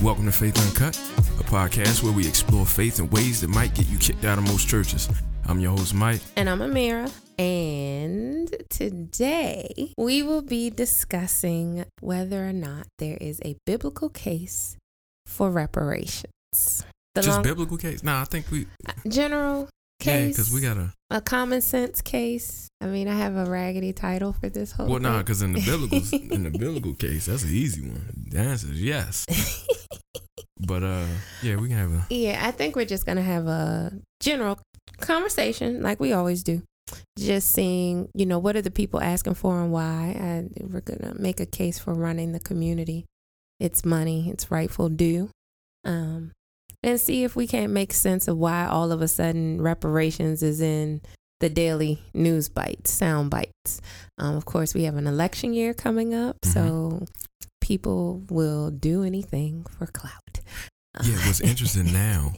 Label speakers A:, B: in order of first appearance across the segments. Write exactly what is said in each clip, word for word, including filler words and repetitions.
A: Welcome to Faith Uncut, a podcast where we explore faith in ways that might get you kicked out of most churches. I'm your host, Mike.
B: And I'm Amira. And today we will be discussing whether or not there is a biblical case for reparations. The
A: Just
B: long,
A: biblical case? Nah, I think we...
B: General case.
A: Yeah, because we got a...
B: A common sense case. I mean, I have a raggedy title for this whole
A: Well,
B: thing.
A: nah, because in the biblical in the biblical case, that's an easy one. The answer is yes. But, uh, yeah, we can have a...
B: Yeah, I think we're just going to have a general conversation like we always do. Just seeing, you know, what are the people asking for and why. And we're going to make a case for running the community. It's money. It's rightful due. Um, and see if we can't make sense of why all of a sudden reparations is in the daily news bites, sound bites. Um, of course, we have an election year coming up, mm-hmm. so people will do anything for clout.
A: Yeah, what's interesting now,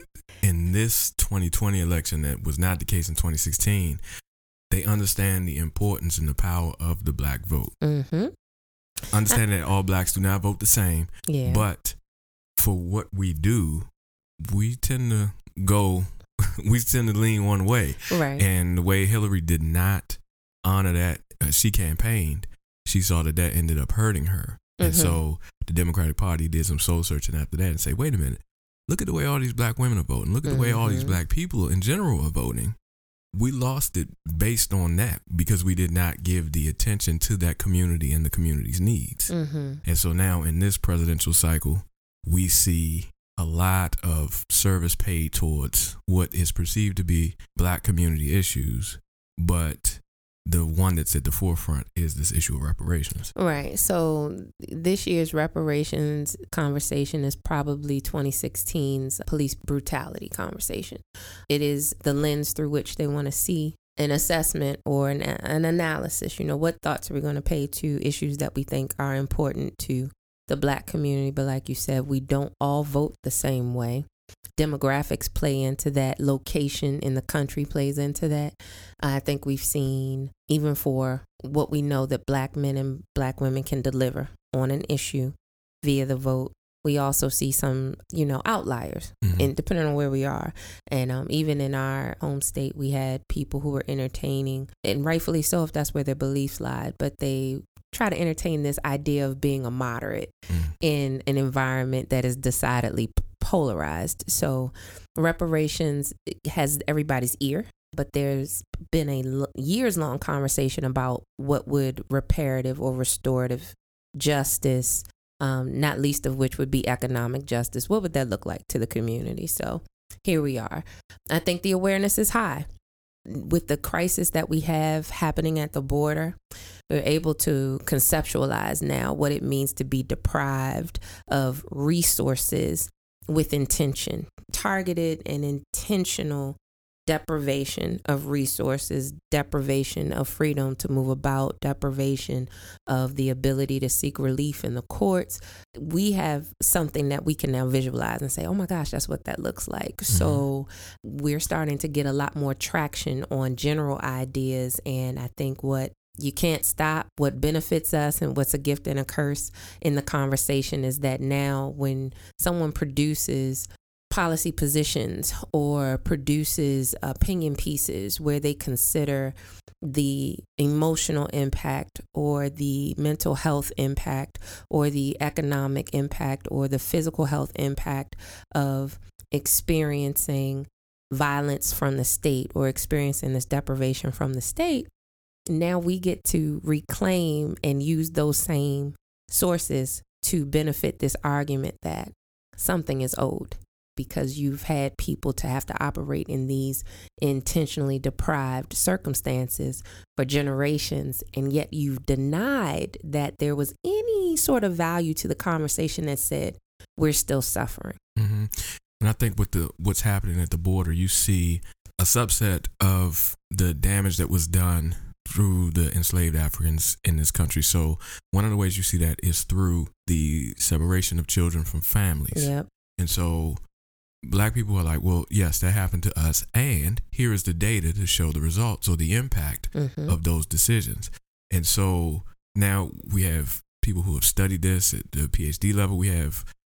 A: in this twenty twenty election that was not the case in twenty sixteen, they understand the importance and the power of the black vote.
B: Mm-hmm.
A: Understand that all blacks do not vote the same,
B: yeah.
A: but for what we do, we tend to go, we tend to lean one way.
B: Right.
A: And the way Hillary did not honor that, uh, she campaigned, she saw that that ended up hurting her. And mm-hmm. so the Democratic Party did some soul searching after that and say, wait a minute, look at the way all these black women are voting. Look at the mm-hmm. way all these black people in general are voting. We lost it based on that because we did not give the attention to that community and the community's needs.
B: Mm-hmm.
A: And so now in this presidential cycle, we see a lot of service paid towards what is perceived to be black community issues, but the one that's at the forefront is this issue of reparations.
B: Right. So this year's reparations conversation is probably twenty sixteen's police brutality conversation. It is the lens through which they want to see an assessment or an, an analysis. You know, what thoughts are we going to pay to issues that we think are important to the black community? But like you said, we don't all vote the same way. Demographics play into that. Location in the country plays into that. I think we've seen, even for what we know that black men and black women can deliver on an issue via the vote, we also see some, you know, outliers, mm-hmm. and depending on where we are. And um, even in our home state, we had people who were entertaining, and rightfully so if that's where their beliefs lied, but they try to entertain this idea of being a moderate mm. in an environment that is decidedly polarized. So reparations has everybody's ear, but there's been a years long conversation about what would reparative or restorative justice, um, not least of which would be economic justice. What would that look like to the community? So here we are. I think the awareness is high. With the crisis that we have happening at the border, we're able to conceptualize now what it means to be deprived of resources with intention, targeted and intentional deprivation of resources, deprivation of freedom to move about, deprivation of the ability to seek relief in the courts. We have something that we can now visualize and say, oh my gosh, that's what that looks like. Mm-hmm. So we're starting to get a lot more traction on general ideas. And I think what you can't stop, what benefits us and what's a gift and a curse in the conversation is that now when someone produces policy positions or produces opinion pieces where they consider the emotional impact or the mental health impact or the economic impact or the physical health impact of experiencing violence from the state or experiencing this deprivation from the state, now we get to reclaim and use those same sources to benefit this argument that something is owed, because you've had people to have to operate in these intentionally deprived circumstances for generations, and yet you've denied that there was any sort of value to the conversation that said we're still suffering.
A: Mm-hmm. And I think with the what's happening at the border, you see a subset of the damage that was done through the enslaved Africans in this country. So one of the ways you see that is through the separation of children from families.
B: Yep.
A: And so black people are like, well, yes, that happened to us. And here is the data to show the results or the impact mm-hmm. of those decisions. And so now we have people who have studied this at the PhD level. We have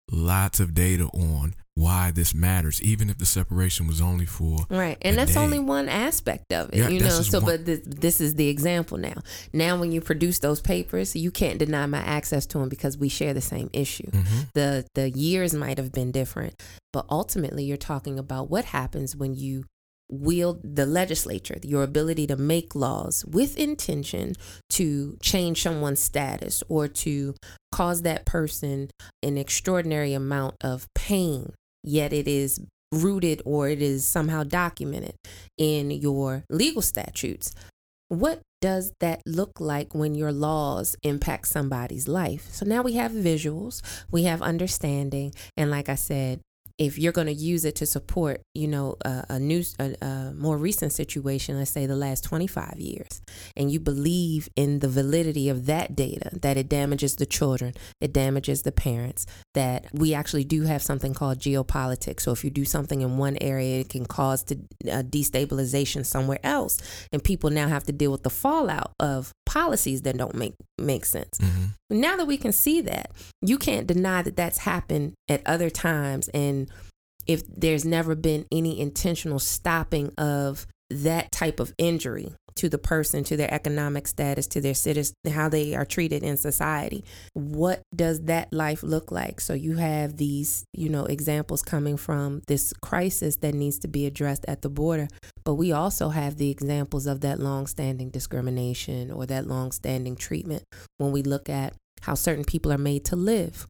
A: lots of data on why this matters, even if the separation was only for
B: right. And that's
A: day.
B: only one aspect of it,
A: yeah,
B: you know. So,
A: one.
B: but this, this is the example now. Now, when you produce those papers, you can't deny my access to them because we share the same issue.
A: Mm-hmm.
B: The the years might have been different, but ultimately, you're talking about what happens when you wield the legislature, your ability to make laws with intention to change someone's status or to cause that person an extraordinary amount of pain, yet it is rooted or it is somehow documented in your legal statutes. What does that look like when your laws impact somebody's life? So now we have visuals, we have understanding, and like I said, if you're going to use it to support, you know, a, a new, a, a more recent situation, let's say the last twenty-five years, and you believe in the validity of that data, that it damages the children, it damages the parents, that we actually do have something called geopolitics. So if you do something in one area, it can cause to, uh, destabilization somewhere else. And people now have to deal with the fallout of policies that don't make, make sense.
A: Mm-hmm.
B: Now that we can see that, you can't deny that that's happened at other times. And if there's never been any intentional stopping of that type of injury to the person, to their economic status, to their citizens, how they are treated in society, what does that life look like? So you have these, you know, examples coming from this crisis that needs to be addressed at the border. But we also have the examples of that longstanding discrimination or that longstanding treatment when we look at how certain people are made to live,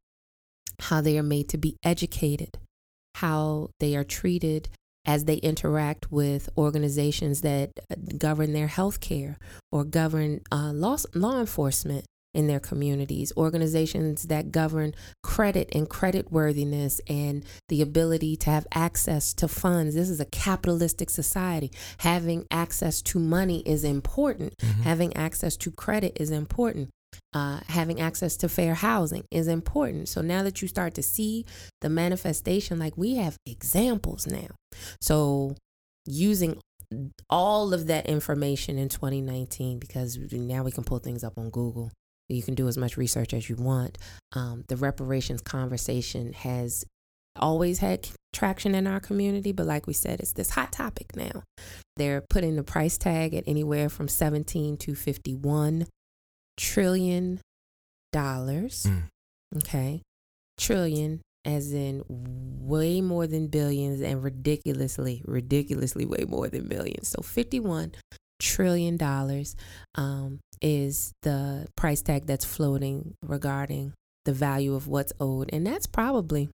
B: how they are made to be educated, how they are treated as they interact with organizations that govern their health care or govern uh, law, law enforcement in their communities, organizations that govern credit and credit worthiness and the ability to have access to funds. This is a capitalistic society. Having access to money is important. Mm-hmm. Having access to credit is important. Uh, having access to fair housing is important. So now that you start to see the manifestation, like we have examples now. So using all of that information in twenty nineteen, because now we can pull things up on Google. You can do as much research as you want. Um, the reparations conversation has always had traction in our community, but like we said, it's this hot topic now. They're putting the price tag at anywhere from seventeen to fifty-one trillion dollars. Mm. Okay. Trillion as in way more than billions and ridiculously, ridiculously way more than billions. So fifty-one trillion dollars um, is the price tag that's floating regarding the value of what's owed. And that's probably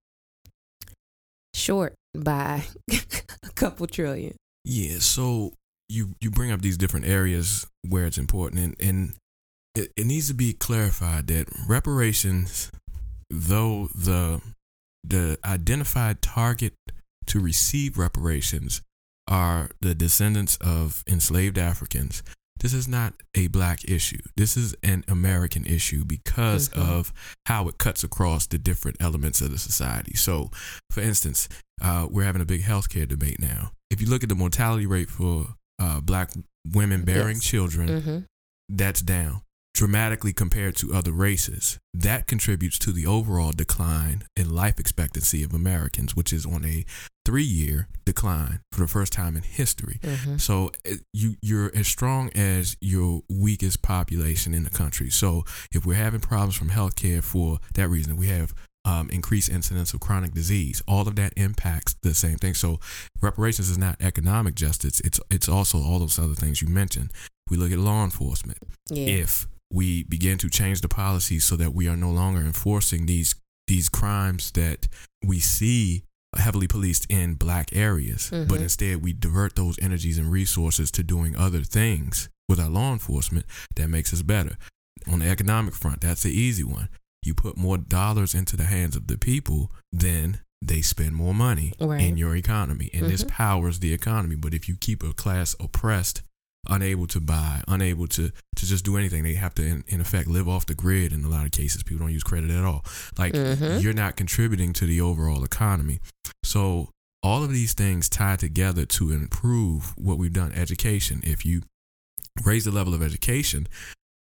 B: short by a couple trillion.
A: Yeah. So you, you bring up these different areas where it's important, and, and it, it needs to be clarified that reparations, though the the identified target to receive reparations are the descendants of enslaved Africans, this is not a black issue. This is an American issue because mm-hmm. of how it cuts across the different elements of the society. So, for instance, uh, we're having a big healthcare debate now. If you look at the mortality rate for uh, black women bearing yes. children, mm-hmm. that's down dramatically compared to other races. That contributes to the overall decline in life expectancy of Americans, which is on a three-year decline for the first time in history. Mm-hmm. So you, you're as strong as your weakest population in the country. So if we're having problems from healthcare for that reason, we have um, increased incidence of chronic disease. All of that impacts the same thing. So reparations is not economic justice. It's it's also all those other things you mentioned. We look at law enforcement. Yeah. If we begin to change the policies so that we are no longer enforcing these these crimes that we see heavily policed in black areas, mm-hmm. but instead we divert those energies and resources to doing other things with our law enforcement, that makes us better. On the economic front, that's the easy one. You put more dollars into the hands of the people, then they spend more money right. in your economy, and mm-hmm. this powers the economy. But if you keep a class oppressed, unable to buy, unable to, to just do anything, they have to, in, in effect, live off the grid in a lot of cases. People don't use credit at all. Like, mm-hmm. you're not contributing to the overall economy. So all of these things tie together to improve what we've done. Education. If you raise the level of education,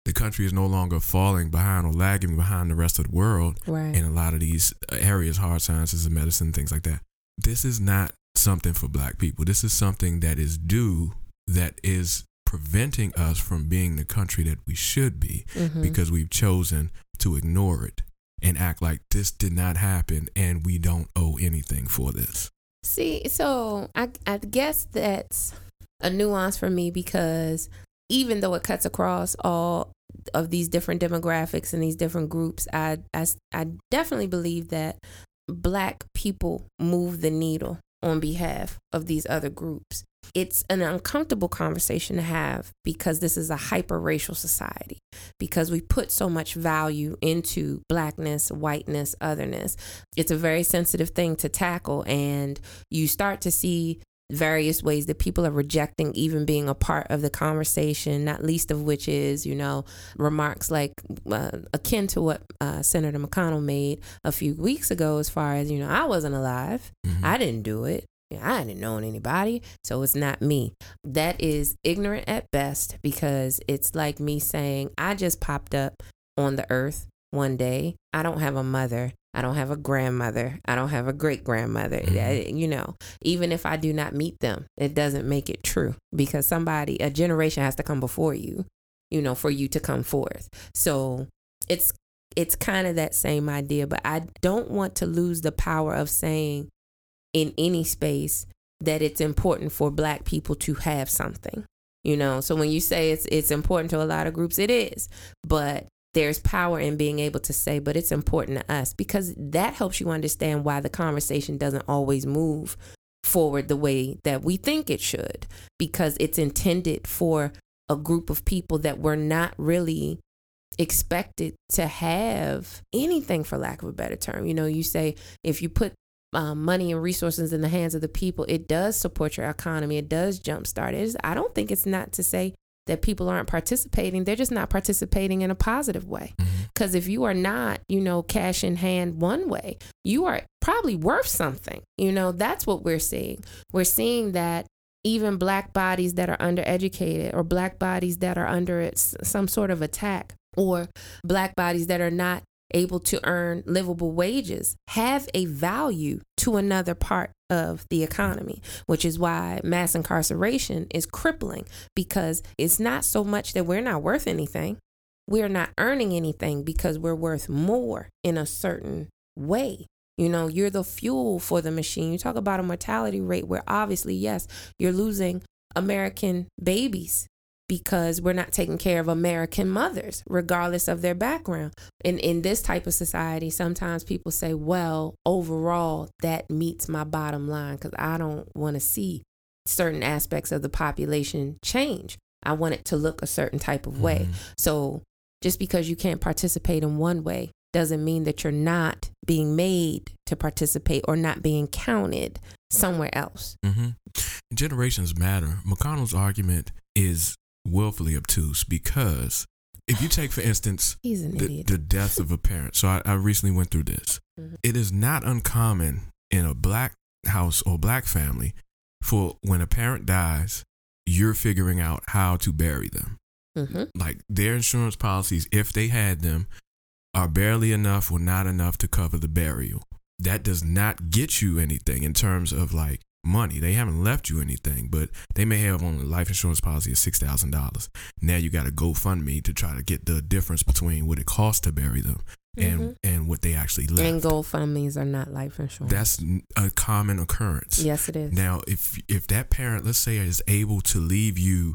A: the country is no longer falling behind or lagging behind the rest of the world
B: right.
A: in a lot of these areas, hard sciences and medicine, things like that. This is not something for black people. This is something that is due, that is preventing us from being the country that we should be, mm-hmm. because we've chosen to ignore it and act like this did not happen and we don't owe anything for this.
B: See, so I, I guess that's a nuance for me, because even though it cuts across all of these different demographics and these different groups, I, I, I definitely believe that black people move the needle on behalf of these other groups. It's an uncomfortable conversation to have, because this is a hyper-racial society, because we put so much value into blackness, whiteness, otherness. It's a very sensitive thing to tackle, and you start to see various ways that people are rejecting even being a part of the conversation, not least of which is, you know, remarks like uh, akin to what uh, Senator McConnell made a few weeks ago, as far as, you know, I wasn't alive. Mm-hmm. I didn't do it. I didn't know anybody, so it's not me. That is ignorant at best, because it's like me saying, I just popped up on the earth one day. I don't have a mother. I don't have a grandmother. I don't have a great grandmother. Mm-hmm. You know, even if I do not meet them, it doesn't make it true, because somebody, a generation has to come before you, you know, for you to come forth. So it's, it's kind of that same idea, but I don't want to lose the power of saying in any space that it's important for black people to have something, you know. So when you say it's it's important to a lot of groups, it is, but there's power in being able to say, but it's important to us, because that helps you understand why the conversation doesn't always move forward the way that we think it should, because it's intended for a group of people that were not really expected to have anything, for lack of a better term. You know, you say if you put Um, money and resources in the hands of the people, it does support your economy. It does jumpstart it. I don't think it's not to say that people aren't participating. They're just not participating in a positive way. Because if you are not, you know, cash in hand one way, you are probably worth something. You know, that's what we're seeing. We're seeing that even black bodies that are undereducated, or black bodies that are under some sort of attack, or black bodies that are not able to earn livable wages, have a value to another part of the economy, which is why mass incarceration is crippling, because it's not so much that we're not worth anything. We're not earning anything because we're worth more in a certain way. You know, you're the fuel for the machine. You talk about a mortality rate where obviously, yes, you're losing American babies because we're not taking care of American mothers, regardless of their background. In in this type of society, sometimes people say, well, overall, that meets my bottom line, because I don't want to see certain aspects of the population change. I want it to look a certain type of way. Mm-hmm. So just because you can't participate in one way doesn't mean that you're not being made to participate or not being counted somewhere else.
A: Mm-hmm. Generations matter. McConnell's argument is willfully obtuse, because if you take, for instance,
B: He's an
A: the,
B: idiot.
A: the death of a parent. So I, I recently went through this. Mm-hmm. It is not uncommon in a black house or black family for when a parent dies, you're figuring out how to bury them. Mm-hmm. Like their insurance policies, if they had them, are barely enough or not enough to cover the burial. That does not get you anything in terms of like money. They haven't left you anything, but they may have on a life insurance policy of six thousand dollars. Now you got to GoFundMe to try to get the difference between what it costs to bury them and mm-hmm. and what they actually left.
B: And GoFundMes are not life insurance.
A: That's a common occurrence.
B: Yes, it is.
A: Now, if if that parent, let's say, is able to leave you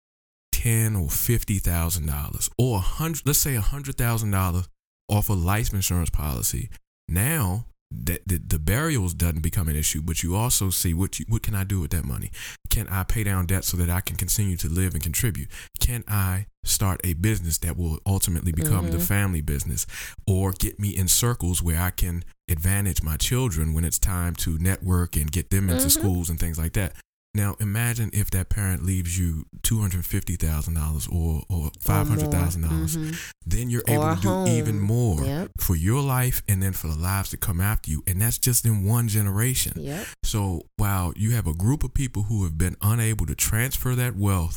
A: ten or fifty thousand dollars, or a hundred, let's say a hundred thousand dollars off a life insurance policy, now that the, the burials doesn't become an issue, but you also see what you, what can I do with that money? Can I pay down debt so that I can continue to live and contribute? Can I start a business that will ultimately become mm-hmm. the family business, or get me in circles where I can advantage my children when it's time to network and get them into mm-hmm. schools and things like that? Now, imagine if that parent leaves you two hundred fifty thousand dollars or, or five hundred thousand dollars. Mm-hmm. Then you're or able to home. do even more yep. for your life and then for the lives that come after you. And that's just in one generation.
B: Yep.
A: So while you have a group of people who have been unable to transfer that wealth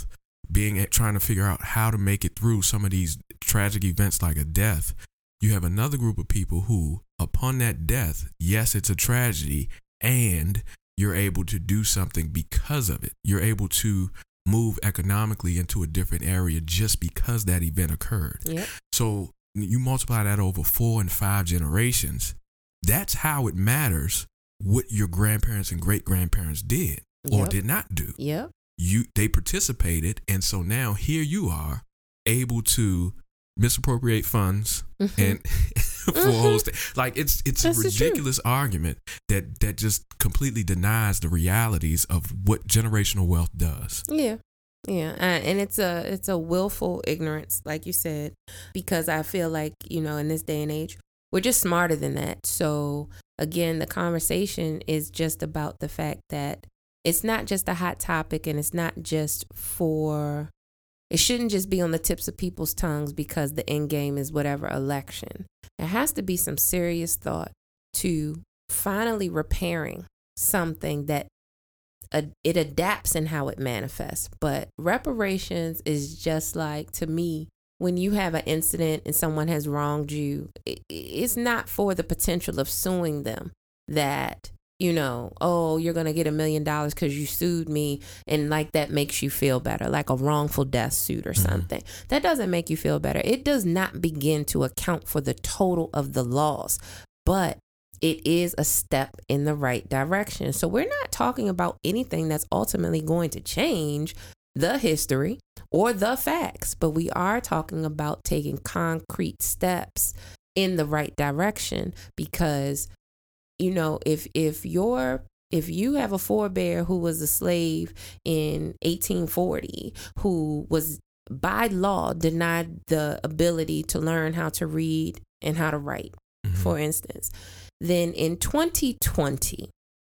A: being at, trying to figure out how to make it through some of these tragic events like a death. You have another group of people who, upon that death, yes, it's a tragedy, and you're able to do something because of it. You're able to move economically into a different area just because that event occurred. Yep. So you multiply that over four and five generations. That's how it matters what your grandparents and great grandparents did or yep. did not do.
B: Yep.
A: You they participated, and so now here you are able to misappropriate funds mm-hmm. and for mm-hmm. a whole state. Like it's it's That's a ridiculous argument that that just completely denies the realities of what generational wealth does.
B: Yeah. Yeah, uh, and it's a it's a willful ignorance, like you said, because I feel like, you know, in this day and age, we're just smarter than that. So again, the conversation is just about the fact that it's not just a hot topic, and it's not just for, it shouldn't just be on the tips of people's tongues because the end game is whatever election. There has to be some serious thought to finally repairing something that uh, it adapts in how it manifests. But reparations is just like, to me, when you have an incident and someone has wronged you, it, it's not for the potential of suing them that, you know, oh, you're going to get a million dollars because you sued me, and like that makes you feel better, like a wrongful death suit or something. Mm-hmm. That doesn't make you feel better. It does not begin to account for the total of the loss, but it is a step in the right direction. So we're not talking about anything that's ultimately going to change the history or the facts, but we are talking about taking concrete steps in the right direction, because you know, if if you're if you have a forebear who was a slave in eighteen forty, who was by law denied the ability to learn how to read and how to write, mm-hmm. for instance, then in twenty twenty,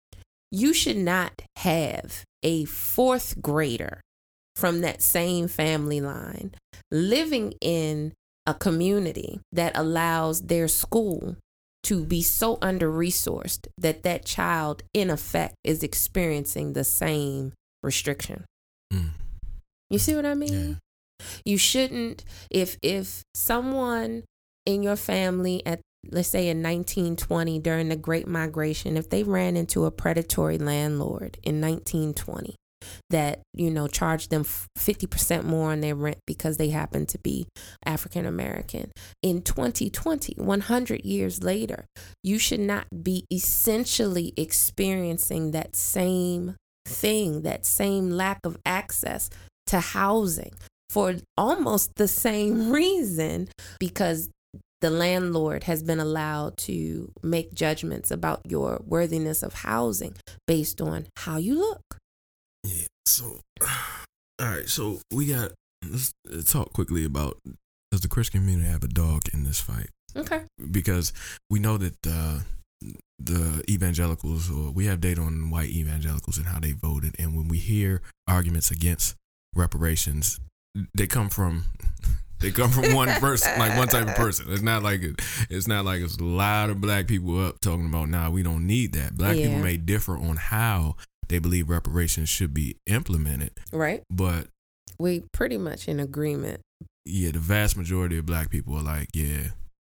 B: you should not have a fourth grader from that same family line living in a community that allows their school to be so under-resourced that that child, in effect, is experiencing the same restriction. Mm. You see what I mean? Yeah. You shouldn't, if if someone in your family at, let's say in nineteen twenty, during the Great Migration, if they ran into a predatory landlord in nineteen twenty that, you know, charged them fifty percent more on their rent because they happen to be African American, in twenty twenty, one hundred years later, you should not be essentially experiencing that same thing, that same lack of access to housing for almost the same reason, because the landlord has been allowed to make judgments about your worthiness of housing based on how you look.
A: Yeah, so, all right, so we got, let's talk quickly about, does the Christian community have a dog in this fight?
B: Okay.
A: Because we know that uh, the evangelicals, or we have data on white evangelicals and how they voted, and when we hear arguments against reparations, they come from, they come from one person, like one type of person. It's not like, it, it's not like it's a lot of black people up talking about, nah, we don't need that. Black yeah. people may differ on how they believe reparations should be implemented.
B: Right.
A: But
B: we pretty much in agreement.
A: Yeah, the vast majority of black people are like, yeah,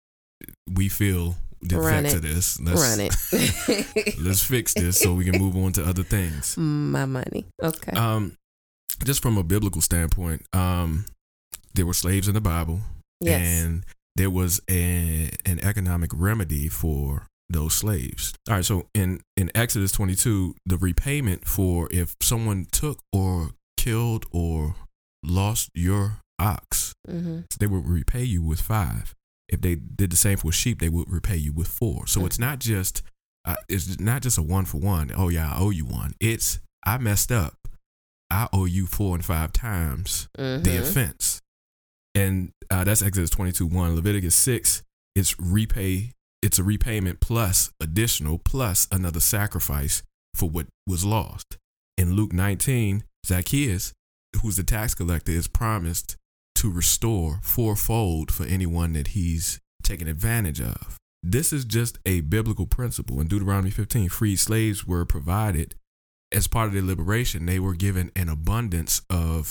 A: we feel the effects of this. Let's,
B: Run it.
A: Let's fix this so we can move on to other things.
B: My money. Okay.
A: Um, just from a biblical standpoint, um, there were slaves in the Bible.
B: Yes.
A: And there was a, an economic remedy for those slaves. All right, so in, in Exodus twenty-two, the repayment for if someone took or killed or lost your ox, mm-hmm. they would repay you with five. If they did the same for sheep, they would repay you with four. So mm-hmm. it's not just uh, it's not just a one for one. Oh yeah, I owe you one. It's I messed up. I owe you four and five times mm-hmm. the offense. And uh, that's Exodus twenty-two one. Leviticus six, it's repay. It's a repayment plus additional plus another sacrifice for what was lost. In Luke nineteen, Zacchaeus, who's the tax collector, is promised to restore fourfold for anyone that he's taken advantage of. This is just a biblical principle. In Deuteronomy fifteen, freed slaves were provided as part of their liberation. They were given an abundance of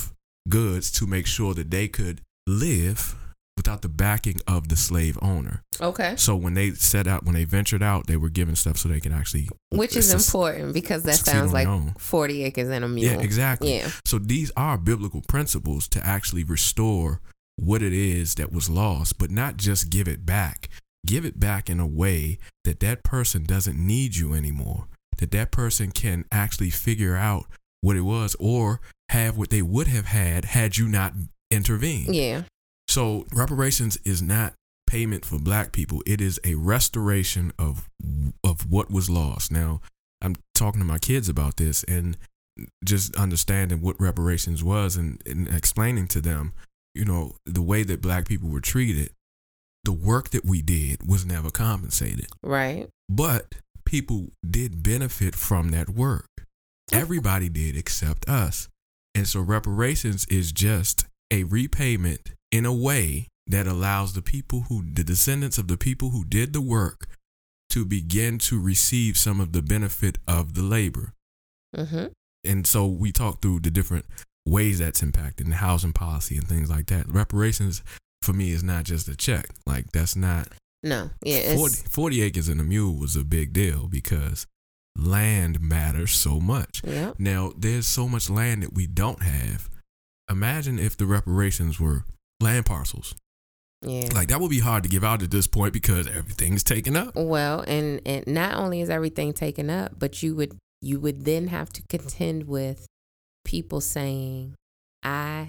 A: goods to make sure that they could live without the backing of the slave owner.
B: Okay.
A: So when they set out, when they ventured out, they were given stuff so they can actually,
B: which is
A: sus-
B: important because that sounds like forty acres and a mule.
A: Yeah, exactly.
B: Yeah.
A: So these are biblical principles to actually restore what it is that was lost, but not just give it back. Give it back in a way that that person doesn't need you anymore, that that person can actually figure out what it was or have what they would have had had you not intervened.
B: Yeah.
A: So reparations is not payment for black people. It is a restoration of of what was lost. Now, I'm talking to my kids about this and just understanding what reparations was and, and explaining to them, you know, the way that black people were treated. The work that we did was never compensated.
B: Right.
A: But people did benefit from that work. Everybody did except us. And so reparations is just a repayment in a way that allows the people who, the descendants of the people who did the work to begin to receive some of the benefit of the labor.
B: Mm-hmm.
A: And so we talked through the different ways that's impacted in housing policy and things like that. Reparations for me is not just a check. Like that's not.
B: No. Yeah.
A: forty, forty acres and a mule was a big deal because land matters so much.
B: Yep.
A: Now, there's so much land that we don't have. Imagine if the reparations were land parcels.
B: Yeah.
A: Like that would be hard to give out at this point because everything's taken up.
B: Well, and, and not only is everything taken up, but you would you would then have to contend with people saying, I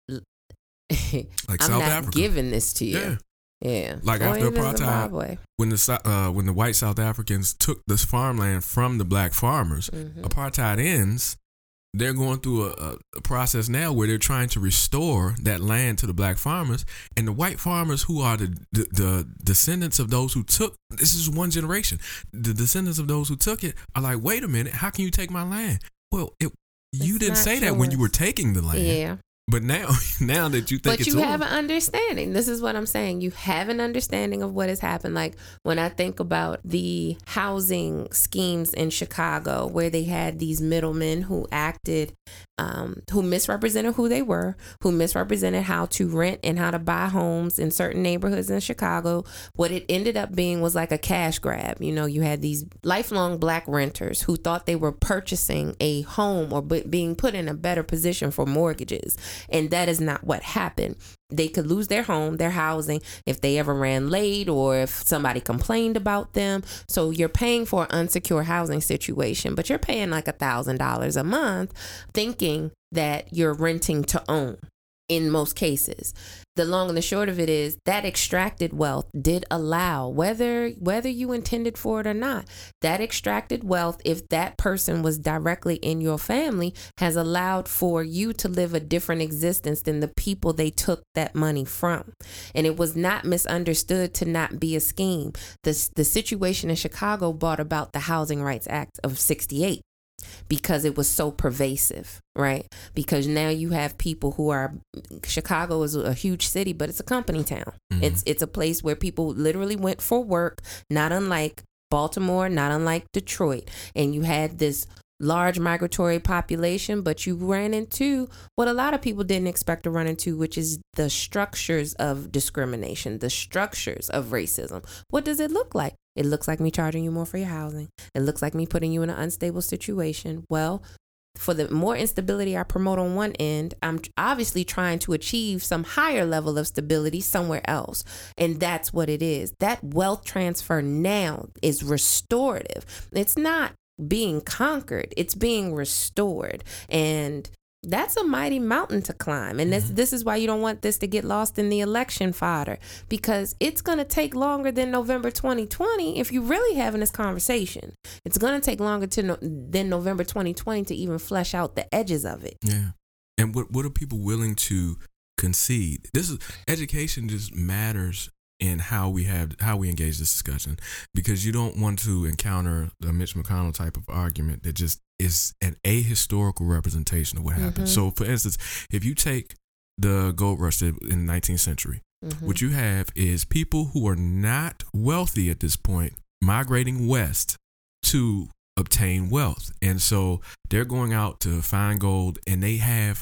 A: like
B: I'm
A: South
B: not
A: Africa.
B: giving this to you.
A: Yeah.
B: Yeah.
A: Like
B: or
A: after
B: even
A: apartheid,
B: Zimbabwe.
A: when the uh, when the white South Africans took this farmland from the black farmers,
B: Mm-hmm.
A: apartheid ends. They're going through a, a process now where they're trying to restore that land to the black farmers, and the white farmers who are the, the, the descendants of those who took, this is one generation, the descendants of those who took it are like, wait a minute, how can you take my land? Well, it, you
B: It's
A: didn't
B: not
A: say that
B: yours.
A: when you were taking the land.
B: Yeah.
A: But now, now that you think
B: But
A: it's
B: you
A: yours,
B: have an understanding. This is what I'm saying. You have an understanding of what has happened. Like when I think about the housing schemes in Chicago, where they had these middlemen who acted, um, who misrepresented who they were, who misrepresented how to rent and how to buy homes in certain neighborhoods in Chicago. What it ended up being was like a cash grab. You know, you had these lifelong black renters who thought they were purchasing a home or b- being put in a better position for mortgages. And that is not what happened. They could lose their home, their housing, if they ever ran late or if somebody complained about them. So you're paying for an unsecure housing situation, but you're paying like a thousand dollars a month thinking that you're renting to own in most cases. The long and the short of it is that extracted wealth did allow, whether whether you intended for it or not, that extracted wealth, if that person was directly in your family, has allowed for you to live a different existence than the people they took that money from. And it was not misunderstood to not be a scheme. The, the situation in Chicago brought about the Housing Rights Act of sixty-eight. Because it was so pervasive, right? Because now you have people who are, Chicago is a huge city, but it's a company town. Mm-hmm. It's it's a place where people literally went for work, not unlike Baltimore, not unlike Detroit. And you had this large migratory population, but you ran into what a lot of people didn't expect to run into, which is the structures of discrimination, the structures of racism. What does it look like? It looks like me charging you more for your housing. It looks like me putting you in an unstable situation. Well, for the more instability I promote on one end, I'm obviously trying to achieve some higher level of stability somewhere else. And that's what it is. That wealth transfer now is restorative. It's not being conquered. It's being restored. And that's a mighty mountain to climb. And this, mm-hmm. this is why you don't want this to get lost in the election fodder, because it's going to take longer than November twenty twenty. If you're really having this conversation, it's going to take longer to no, than November twenty twenty to even flesh out the edges of it.
A: Yeah. And what, what are people willing to concede? This is education just matters in how we have how we engage this discussion, because you don't want to encounter the Mitch McConnell type of argument that just is an ahistorical representation of what happened. Mm-hmm. So, for instance, if you take the gold rush in the nineteenth century, mm-hmm. what you have is people who are not wealthy at this point migrating west to obtain wealth, and so they're going out to find gold, and they have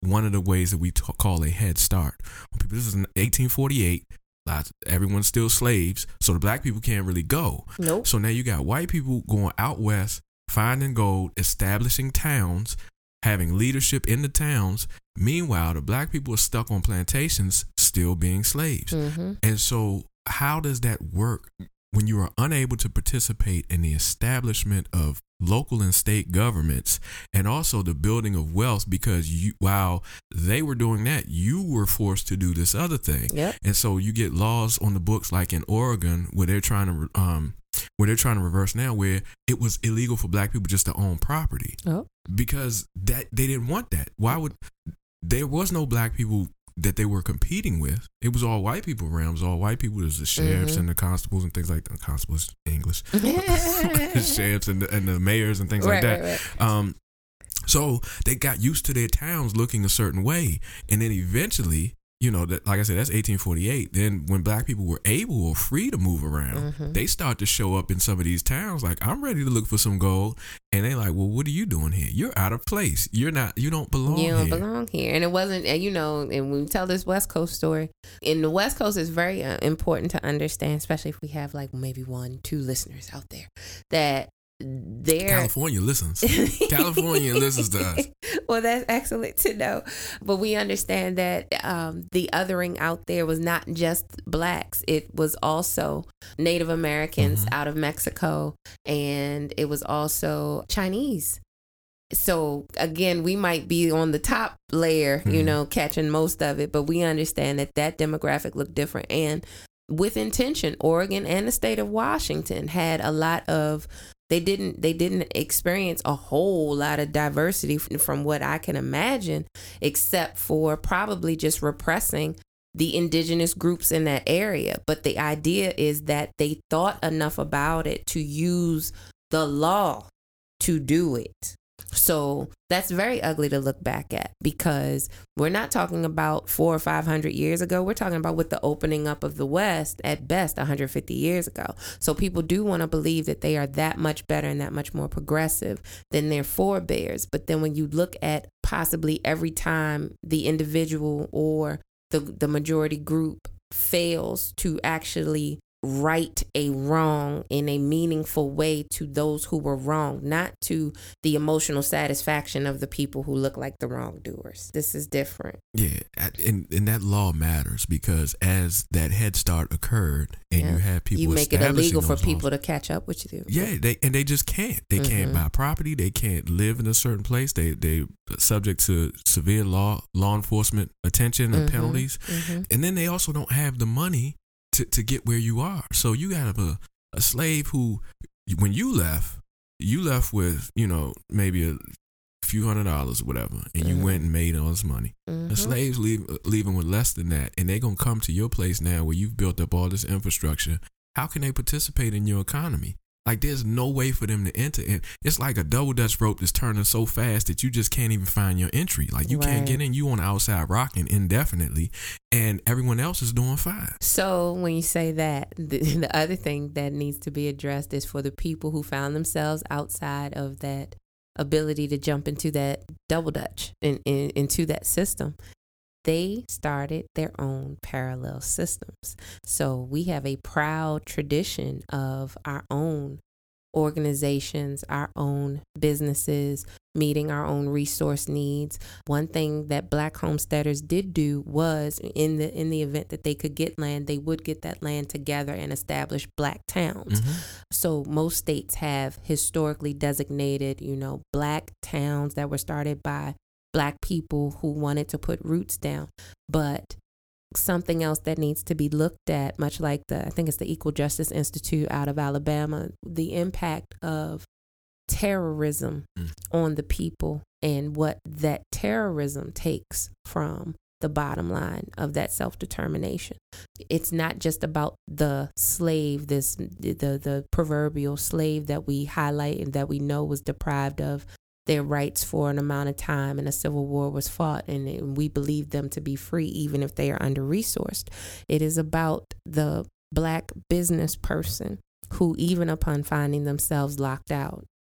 A: one of the ways that we t- call a head start. When people, this is in eighteen forty-eight. Lots, everyone's still slaves, so the black people can't really go.
B: Nope.
A: So now you got white people going out west, finding gold, establishing towns, having leadership in the towns. Meanwhile, the black people are stuck on plantations, still being slaves.
B: Mm-hmm.
A: And so how does that work when you are unable to participate in the establishment of local and state governments and also the building of wealth? Because you, while they were doing that, you were forced to do this other thing.
B: Yep.
A: And so you get laws on the books like in Oregon where they're trying to um where they're trying to reverse now, where it was illegal for black people just to own property.
B: Oh.
A: Because that they didn't want that. Why would there was no black people that they were competing with? It was all white people around. It was all white people. It was the sheriffs mm-hmm. and the constables and things like that. Constables, English. The sheriffs and the, and the mayors and things
B: right,
A: like that.
B: Right, right.
A: Um, so they got used to their towns looking a certain way. And then eventually, you know, that, like I said, that's eighteen forty-eight. Then when black people were able or free to move around, mm-hmm. they start to show up in some of these towns like, I'm ready to look for some gold. And they like, well, what are you doing here? You're out of place. You're not, you don't belong here.
B: You don't
A: here.
B: belong here. And it wasn't, you know, and we tell this West Coast story. In the West Coast, it's very uh, important to understand, especially if we have like maybe one, two listeners out there, that there
A: California listens. California listens to us.
B: Well, that's excellent to know. But we understand that um, the othering out there was not just blacks. It was also Native Americans mm-hmm. out of Mexico, and it was also Chinese. So again, we might be on the top layer, mm-hmm. you know, catching most of it, but we understand that that demographic looked different. And with intention, Oregon and the state of Washington had a lot of They didn't they didn't experience a whole lot of diversity from, from what I can imagine, except for probably just repressing the indigenous groups in that area. But the idea is that they thought enough about it to use the law to do it. So that's very ugly to look back at, because we're not talking about four or five hundred years ago. We're talking about with the opening up of the West, at best one hundred fifty years ago. So people do want to believe that they are that much better and that much more progressive than their forebears. But then when you look at possibly every time the individual or the the majority group fails to actually right a wrong in a meaningful way to those who were wrong, not to the emotional satisfaction of the people who look like the wrongdoers. This is different.
A: Yeah, and, and that law matters, because as that Head Start occurred and yeah. you have people,
B: you make it illegal for people laws, to catch up with you.
A: Yeah, they and they just can't. They mm-hmm. can't buy property. They can't live in a certain place. They they subject to severe law law enforcement attention and mm-hmm. penalties, mm-hmm. and then they also don't have the money To, to get where you are. So you got a, a slave who, when you left, you left with, you know, maybe a few hundred dollars or whatever, and you mm-hmm. went and made all this money. Mm-hmm. The slaves leave, leaving with less than that, and they're going to come to your place now where you've built up all this infrastructure. How can they participate in your economy? Like, there's no way for them to enter in. It's like a double Dutch rope that's turning so fast that you just can't even find your entry. Like, you right. can't get in. You on the outside rocking indefinitely, and everyone else is doing fine.
B: So when you say that, the, the other thing that needs to be addressed is for the people who found themselves outside of that ability to jump into that double Dutch, in, in, into that system. They started their own parallel systems. So we have a proud tradition of our own organizations, our own businesses, meeting our own resource needs. One thing that Black homesteaders did do was, in the in the event that they could get land, they would get that land together and establish Black towns. Mm-hmm. So most states have historically designated, you know, Black towns that were started by Black people who wanted to put roots down. But something else that needs to be looked at, much like the, I think it's the Equal Justice Institute out of Alabama, the impact of terrorism mm. on the people and what that terrorism takes from the bottom line of that self-determination. It's not just about the slave, this the the proverbial slave that we highlight and that we know was deprived of their rights for an amount of time, and a civil war was fought, and we believe them to be free even if they are under-resourced. It is about the Black business person who, even upon finding themselves locked out,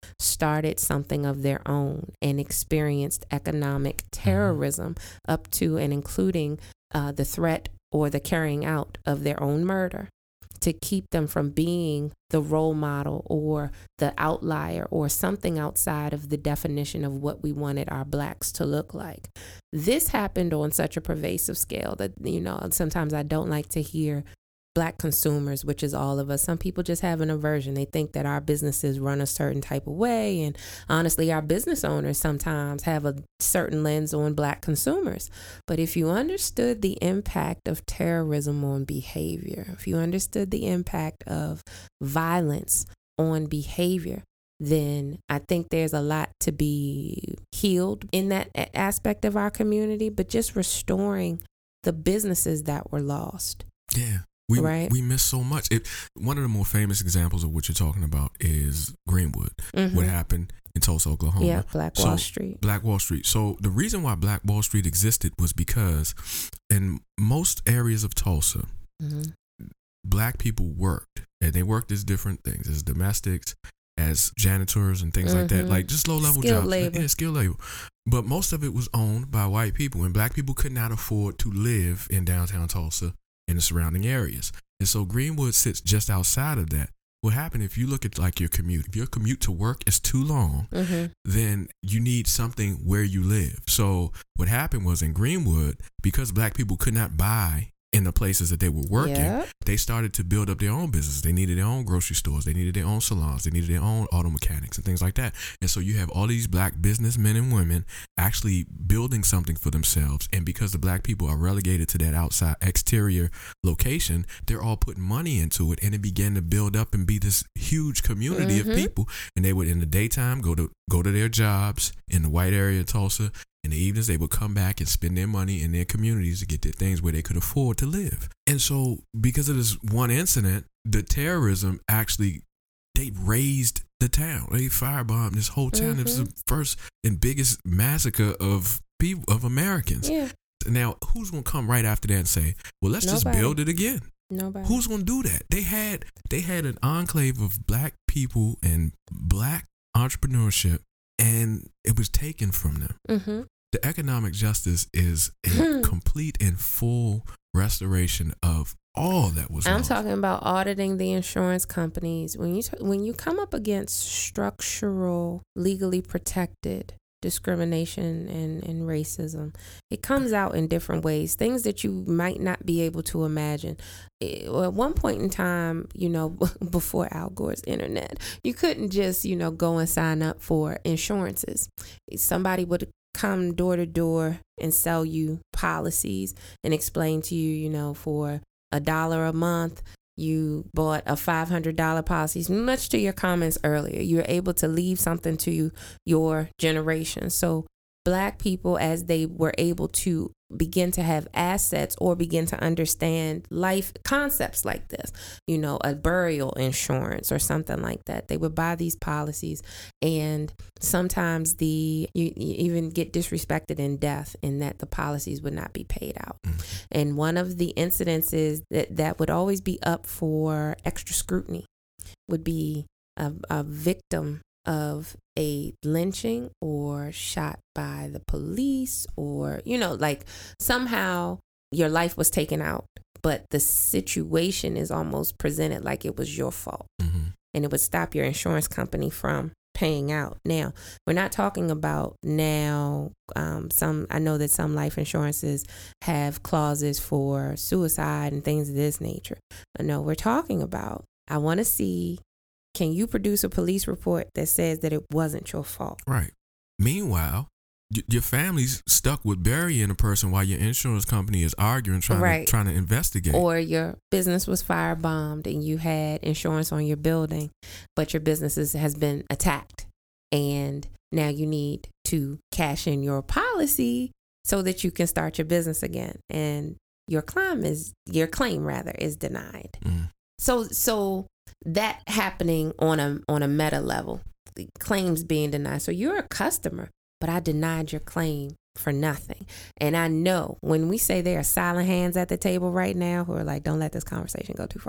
B: started something of their own and experienced economic terrorism mm-hmm. up to and including uh, the threat or the carrying out of their own murder, to keep them from being the role model or the outlier or something outside of the definition of what we wanted our blacks to look like. This happened on such a pervasive scale that, you know, sometimes I don't like to hear black consumers, which is all of us. Some people just have an aversion. They think that our businesses run a certain type of way. And honestly, our business owners sometimes have a certain lens on black consumers. But if you understood the impact of terrorism on behavior, if you understood the impact of violence on behavior, then I think there's a lot to be healed in that aspect of our community, but just restoring the businesses that were lost.
A: Yeah. We
B: right.
A: we miss so much. It, one of the more famous examples of what you're talking about is Greenwood. Mm-hmm. What happened in Tulsa, Oklahoma.
B: Yeah, Black
A: so,
B: Wall Street.
A: Black Wall Street. So the reason why Black Wall Street existed was because in most areas of Tulsa, mm-hmm. black people worked. And they worked as different things, as domestics, as janitors and things mm-hmm. like that. Like just low-level
B: skilled
A: jobs.
B: Labor.
A: Yeah, skilled labor. But most of it was owned by white people. And black people could not afford to live in downtown Tulsa in the surrounding areas. And so Greenwood sits just outside of that. What happened if you look at like your commute, if your commute to work is too long, mm-hmm. then you need something where you live. So what happened was in Greenwood, because black people could not buy in the places that they were working, yep. they started to build up their own business. They needed their own grocery stores. They needed their own salons. They needed their own auto mechanics and things like that. And so you have all these black businessmen and women actually building something for themselves. And because the black people are relegated to that outside exterior location, they're all putting money into it. And it began to build up and be this huge community mm-hmm. of people. And they would in the daytime go to go to their jobs in the white area of Tulsa. In the evenings, they would come back and spend their money in their communities to get their things where they could afford to live. And so because of this one incident, the terrorism actually, they razed the town. They firebombed this whole town. Mm-hmm. It was the first and biggest massacre of people, of Americans.
B: Yeah.
A: Now, who's going to come right after that and say, well, let's Nobody. just build it again?
B: Nobody.
A: Who's going to do that? They had, they had an enclave of black people and black entrepreneurship, and it was taken from them. Mm-hmm. The economic justice is a complete and full restoration of all that was
B: I'm
A: lost.
B: talking about auditing the insurance companies. When you t- when you come up against structural, legally protected discrimination and, and racism, it comes out in different ways, things that you might not be able to imagine. It, at one point in time, you know, before Al Gore's internet, you couldn't just, you know, go and sign up for insurances. Somebody would come door to door and sell you policies and explain to you, you know, for a dollar a month, you bought a five hundred dollars policy. Much to your comments earlier, you're able to leave something to your generation. So black people, as they were able to begin to have assets or begin to understand life concepts like this, you know, a burial insurance or something like that, they would buy these policies, and sometimes the you, you even get disrespected in death in that the policies would not be paid out. Mm-hmm. And one of the incidences that that would always be up for extra scrutiny would be a, a victim of a lynching or shot by the police, or, you know, like somehow your life was taken out, but the situation is almost presented like it was your fault. Mm-hmm. And it would stop your insurance company from paying out. Now, we're not talking about now, um, some, I know that some life insurances have clauses for suicide and things of this nature. But no, we're talking about, I want to see, can you produce a police report that says that it wasn't your fault?
A: Right. Meanwhile, y- your family's stuck with burying a person while your insurance company is arguing, trying right. to trying to investigate.
B: Or your business was firebombed and you had insurance on your building, but your business is, has been attacked, and now you need to cash in your policy so that you can start your business again, and your claim is your claim rather is denied. Mm. So so. That happening on a on a meta level, the claims being denied. So you're a customer, but I denied your claim for nothing. And I know when we say there are silent hands at the table right now who are like, don't let this conversation go too far.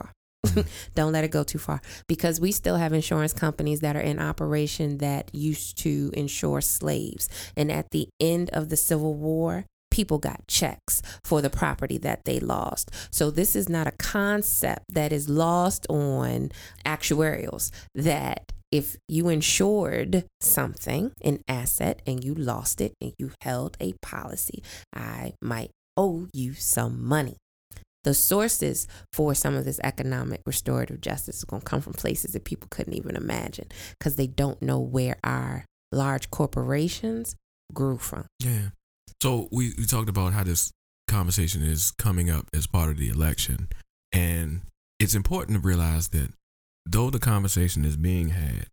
B: Don't let it go too far, because we still have insurance companies that are in operation that used to insure slaves. And at the end of the Civil War, people got checks for the property that they lost. So this is not a concept that is lost on actuarials, that if you insured something, an asset, and you lost it and you held a policy, I might owe you some money. The sources for some of this economic restorative justice is going to come from places that people couldn't even imagine, because they don't know where our large corporations grew from.
A: Yeah. So we, we talked about how this conversation is coming up as part of the election. And it's important to realize that though the conversation is being had,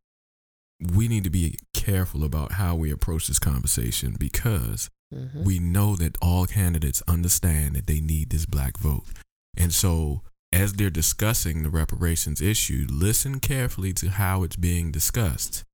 A: we need to be careful about how we approach this conversation, because mm-hmm. we know that all candidates understand that they need this black vote. And so as they're discussing the reparations issue, listen carefully to how it's being discussed,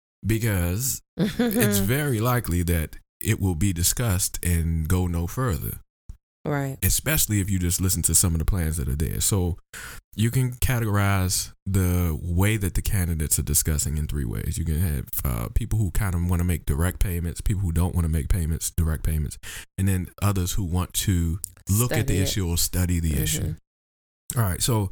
A: because it's very likely that it will be discussed and go no further.
B: Right.
A: Especially if you just listen to some of the plans that are there. So you can categorize the way that the candidates are discussing in three ways. You can have uh, people who kind of want to make direct payments, people who don't want to make payments, direct payments, and then others who want to look
B: Study
A: at the
B: it.
A: issue or study the
B: Mm-hmm.
A: issue. All right. So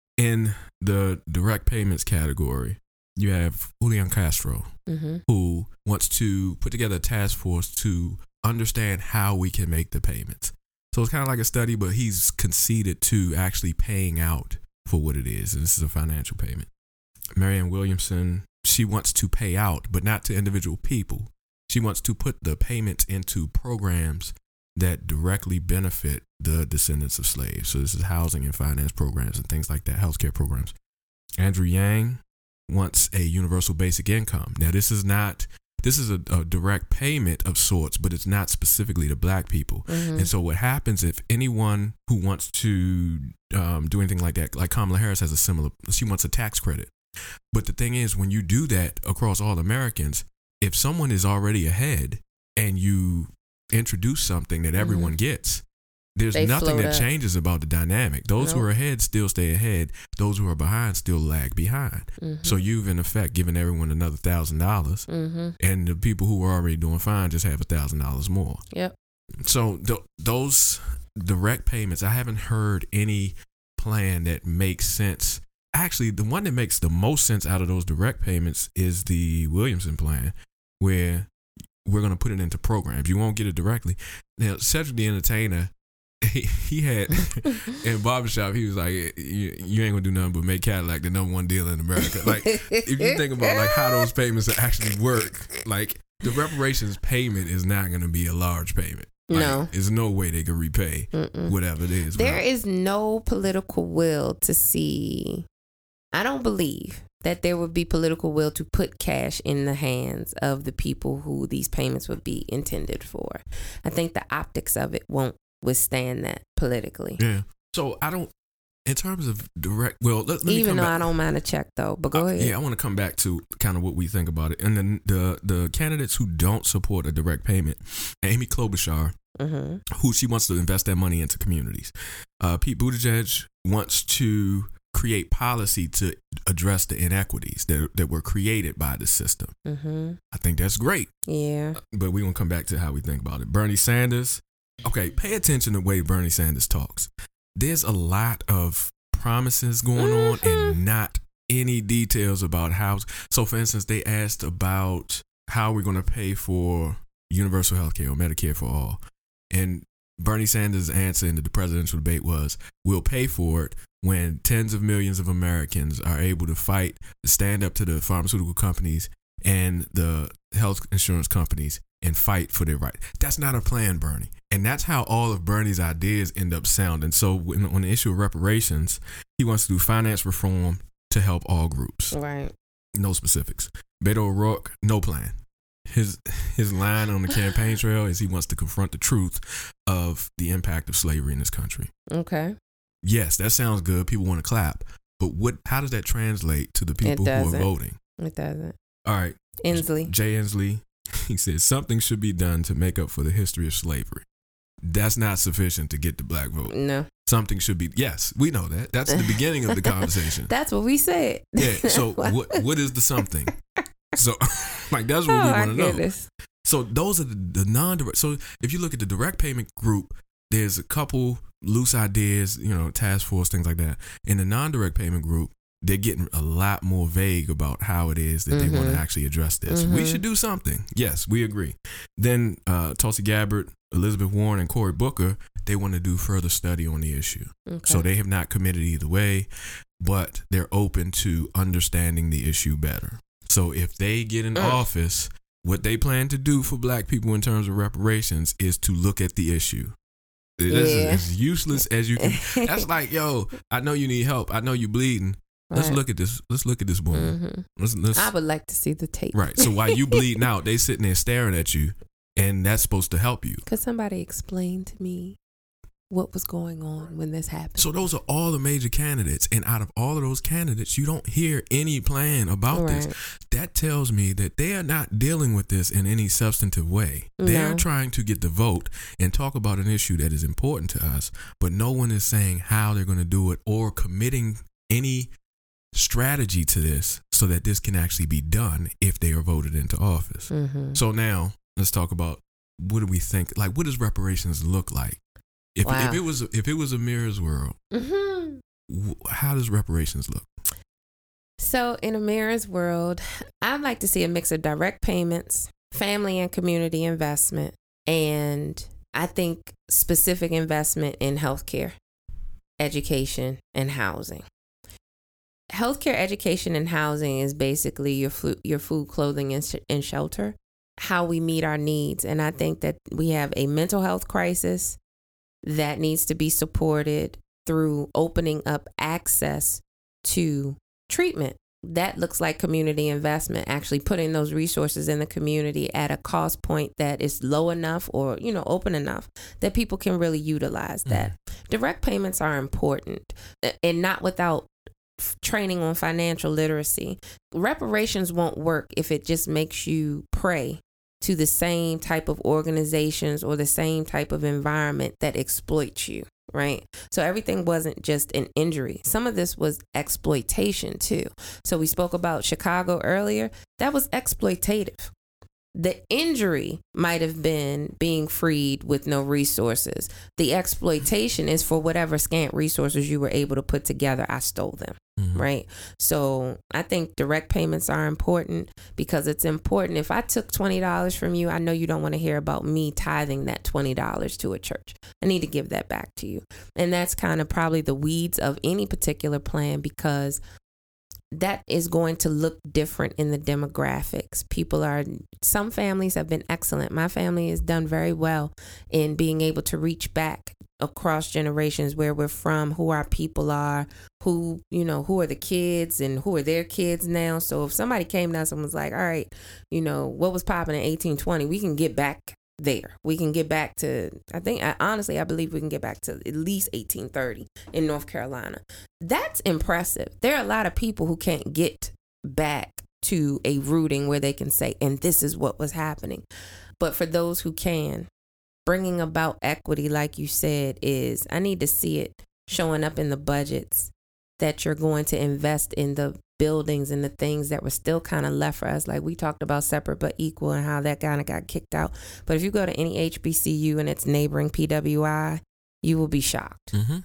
A: in the direct payments category, you have Julian Castro,
B: mm-hmm.
A: who wants to put together a task force to understand how we can make the payments. So it's kind of like a study, but he's conceded to actually paying out for what it is. And this is a financial payment. Marianne Williamson, she wants to pay out, but not to individual people. She wants to put the payments into programs that directly benefit the descendants of slaves. So this is housing and finance programs and things like that, healthcare programs. Andrew Yang wants a universal basic income. Now, this is not, this is a, a direct payment of sorts, but it's not specifically to black people. Mm-hmm. And so what happens if anyone who wants to um, do anything like that, like Kamala Harris has a similar, she wants a tax credit. But the thing is, when you do that across all Americans, if someone is already ahead and you introduce something that everyone mm-hmm. gets, there's
B: They
A: nothing that
B: up.
A: changes about the dynamic. Those
B: nope.
A: who are ahead still stay ahead. Those who are behind still lag behind. Mm-hmm. So you've, in effect, given everyone another one thousand dollars, mm-hmm. and the people who are already doing fine just have one thousand dollars more.
B: Yep.
A: So th- those direct payments, I haven't heard any plan that makes sense. Actually, the one that makes the most sense out of those direct payments is the Williamson plan, where we're going to put it into programs. You won't get it directly. Now, Cedric the Entertainer, he, he had in barbershop, he was like, you, you ain't gonna do nothing but make Cadillac the number one dealer in America. Like, if you think about like how those payments actually work, like the reparations payment is not gonna be a large payment. Like,
B: no,
A: there's no way they could repay Mm-mm. whatever it is.
B: There without. is no political will to see. I don't believe that there would be political will to put cash in the hands of the people who these payments would be intended for. I think the optics of it won't withstand that politically.
A: Yeah. So I don't, in terms of direct, well, let, let me
B: even though
A: back.
B: I don't mind a check though, but go
A: uh,
B: ahead.
A: Yeah, I want to come back to kind of what we think about it. And then the the candidates who don't support a direct payment, Amy Klobuchar, mm-hmm. who she wants to invest that money into communities. Uh, Pete Buttigieg wants to create policy to address the inequities that that were created by the system. Mm-hmm. I think that's great.
B: Yeah.
A: But we're going to come back to how we think about it. Bernie Sanders. Okay, pay attention to the way Bernie Sanders talks. There's a lot of promises going mm-hmm. on and not any details about how. So, for instance, they asked about how we're going to pay for universal health care or Medicare for all. And Bernie Sanders' answer in the presidential debate was, we'll pay for it when tens of millions of Americans are able to fight, to stand up to the pharmaceutical companies and the health insurance companies and fight for their right. That's not a plan, Bernie. And that's how all of Bernie's ideas end up sounding. So when, on the issue of reparations, he wants to do finance reform to help all groups.
B: Right.
A: No specifics. Beto O'Rourke, no plan. His his line on the campaign trail is he wants to confront the truth of the impact of slavery in this country.
B: Okay.
A: Yes, that sounds good. People want to clap. But what? How does that translate to the people who are voting?
B: It doesn't.
A: All right.
B: Inslee.
A: Jay Inslee, he says something should be done to make up for the history of slavery. that's not sufficient to get the black vote.
B: No.
A: Something should be, yes, we know that. That's the beginning of the conversation.
B: That's what we said.
A: Yeah, so what what is the something? So, like, that's what
B: oh,
A: we want to know.
B: Goodness.
A: So those are the, the non-direct. So if you look at the direct payment group, there's a couple loose ideas, you know, task force, things like that. In the non-direct payment group, they're getting a lot more vague about how it is that mm-hmm. they want to actually address this. Mm-hmm. We should do something. Yes, we agree. Then uh, Tulsi Gabbard, Elizabeth Warren, and Cory Booker, they want to do further study on the issue. Okay. So they have not committed either way, but they're open to understanding the issue better. So if they get in mm. office, what they plan to do for black people in terms of reparations is to look at the issue. It is yeah. as useless as you can. That's like, yo, I know you need help. I know you bleeding. Let's right. look at this. Let's look at this woman. Mm-hmm. Let's, let's,
B: I would like to see the tape.
A: Right. So while you bleeding out, they sitting there staring at you, and that's supposed to help you.
B: Could somebody explain to me what was going on when this happened?
A: So those are all the major candidates, and out of all of those candidates, you don't hear any plan about right. this. That tells me that they are not dealing with this in any substantive way. No. They're trying to get the vote and talk about an issue that is important to us, but no one is saying how they're going to do it or committing any strategy to this so that this can actually be done if they are voted into office. Mm-hmm. So now let's talk about, what do we think? Like, what does reparations look like? If, wow. if it was if it was Amira's world, mm-hmm. w- how does reparations look?
B: So in Amira's world, I'd like to see a mix of direct payments, family and community investment, and I think specific investment in healthcare, education, and housing. Healthcare, education, and housing is basically your food, your food, clothing, and, sh- and shelter, how we meet our needs. And I think that we have a mental health crisis that needs to be supported through opening up access to treatment. That looks like community investment, actually putting those resources in the community at a cost point that is low enough or, you know, open enough that people can really utilize that. Mm. Direct payments are important, and not without training on financial literacy. Reparations won't work if it just makes you pray to the same type of organizations or the same type of environment that exploits you, right? So everything wasn't just an injury. Some of this was exploitation too. So we spoke about Chicago earlier. That was exploitative. The injury might have been being freed with no resources. The exploitation is for whatever scant resources you were able to put together, I stole them, mm-hmm. right? So I think direct payments are important because it's important. If I took twenty dollars from you, I know you don't want to hear about me tithing that twenty dollars to a church. I need to give that back to you. And that's kind of probably the weeds of any particular plan, because that is going to look different in the demographics. People are, some families have been excellent. My family has done very well in being able to reach back across generations, where we're from, who our people are, who, you know, who are the kids and who are their kids now. So if somebody came to us and was like, all right, you know, what was popping in eighteen twenty, we can get back there. We can get back to, I think, I, honestly, I believe we can get back to at least eighteen thirty in North Carolina. That's impressive. There are a lot of people who can't get back to a rooting where they can say, and this is what was happening. But for those who can, bringing about equity, like you said, is, I need to see it showing up in the budgets, that you're going to invest in the buildings and the things that were still kind of left for us. Like we talked about separate but equal and how that kind of got kicked out. But if you go to any H B C U and its neighboring P W I, you will be shocked. Mm-hmm.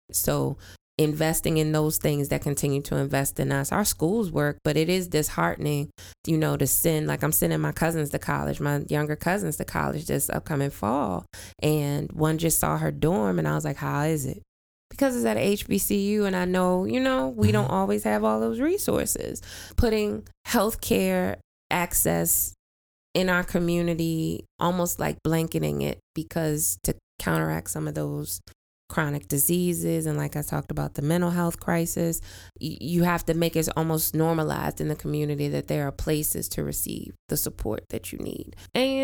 B: So investing in those things that continue to invest in us. Our schools work, but it is disheartening, you know, to send, like I'm sending my cousins to college, my younger cousins to college this upcoming fall. And one just saw her dorm and I was like, how is it? Because it's at H B C U, and I know, you know, we don't always have all those resources. Putting healthcare access in our community, almost like blanketing it, because to counteract some of those chronic diseases, and like I talked about the mental health crisis, you have to make it almost normalized in the community that there are places to receive the support that you need.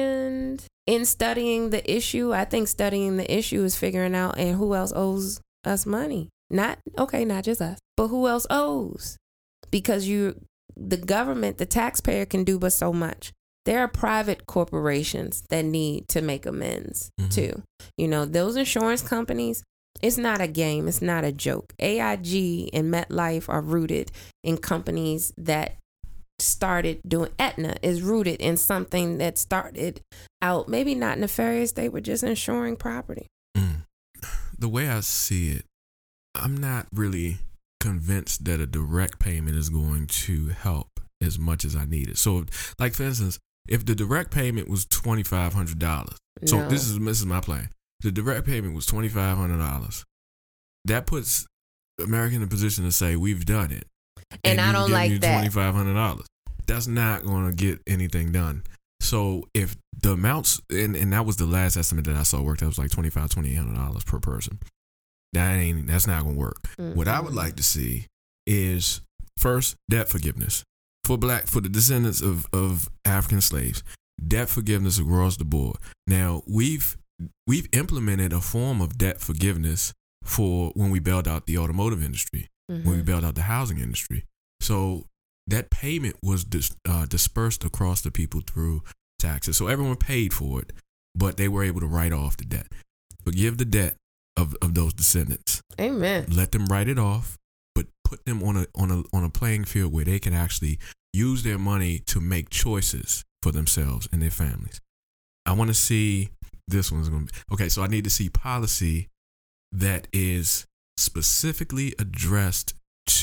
B: And in studying the issue, I think studying the issue is figuring out, and who else owes us money. Not, okay, not just us, but who else owes? Because you, the government, the taxpayer can do but so much. there are private corporations that need to make amends mm-hmm. too. You know, those insurance companies, it's not a game. It's not a joke. A I G and MetLife are rooted in companies that started doing, Aetna is rooted in something that started out maybe not nefarious. They were just insuring property.
A: Mm. The way I see it, I'm not really convinced that a direct payment is going to help as much as I need it. So, like for instance, if the direct payment was twenty-five hundred dollars, no. so this is this is my plan. The direct payment was twenty-five hundred dollars. That puts America in a position to say we've done it,
B: and, and I don't like that.
A: twenty-five hundred dollars. That's not going to get anything done. So if the amounts, and, and that was the last estimate that I saw worked, that was like twenty-five hundred dollars, twenty-eight hundred dollars per person. That ain't, that's not going to work. Mm-hmm. What I would like to see is first debt forgiveness for black, for the descendants of, of African slaves, debt forgiveness across the board. Now we've, we've implemented a form of debt forgiveness for when we bailed out the automotive industry, mm-hmm. when we bailed out the housing industry. So that payment was dis, uh, dispersed across the people through taxes. So everyone paid for it, but they were able to write off the debt. Forgive the debt of, of those descendants.
B: Amen.
A: Let them write it off, but put them on a on a on a playing field where they can actually use their money to make choices for themselves and their families. I want to see this one's going to be okay. So I need to see policy that is specifically addressed